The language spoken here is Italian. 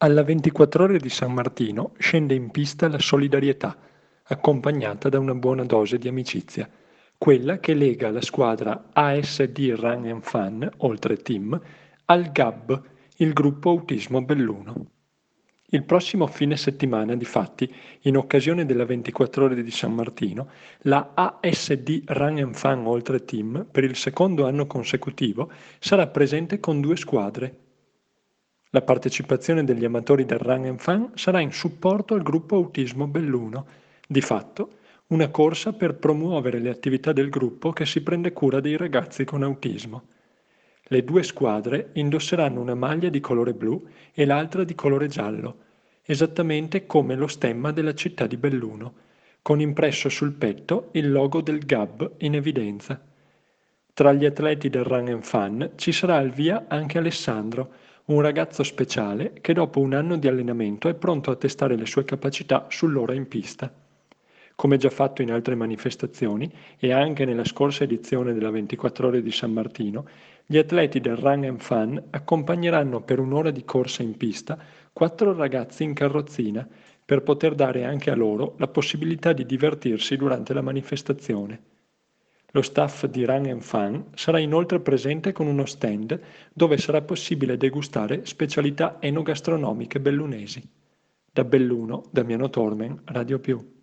Alla 24 Ore di San Martino scende in pista la solidarietà, accompagnata da una buona dose di amicizia, quella che lega la squadra ASD Run and Fun, oltre team, al GAB, il gruppo Autismo Belluno. Il prossimo fine settimana, difatti, in occasione della 24 Ore di San Martino, la ASD Run and Fun Oltre Team, per il secondo anno consecutivo, sarà presente con 2 squadre. La partecipazione degli amatori del Run and Fun sarà in supporto al gruppo Autismo Belluno, di fatto una corsa per promuovere le attività del gruppo che si prende cura dei ragazzi con autismo. Le 2 squadre indosseranno una maglia di colore blu e l'altra di colore giallo, esattamente come lo stemma della città di Belluno, con impresso sul petto il logo del GAB in evidenza. Tra gli atleti del Run and Fun ci sarà al via anche Alessandro, un ragazzo speciale che dopo un anno di allenamento è pronto a testare le sue capacità sull'ora in pista. Come già fatto in altre manifestazioni e anche nella scorsa edizione della 24 Ore di San Martino, gli atleti del Run and Fun accompagneranno per un'ora di corsa in pista 4 ragazzi in carrozzina per poter dare anche a loro la possibilità di divertirsi durante la manifestazione. Lo staff di Run and Fun sarà inoltre presente con uno stand dove sarà possibile degustare specialità enogastronomiche bellunesi. Da Belluno, Damiano Tormen, Radio Più.